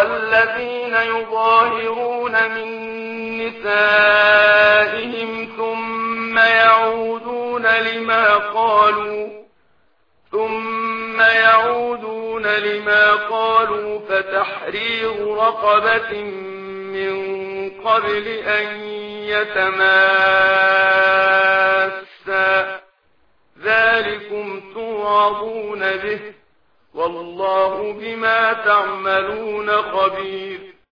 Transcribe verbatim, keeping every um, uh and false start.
والذين يظاهرون من نسائهم ثم يعودون لما قالوا ثم يعودون لما قالوا فتحرير رقبة من قبل أن يتماسا ذلكم توعظون به والله بما تعملون خبير.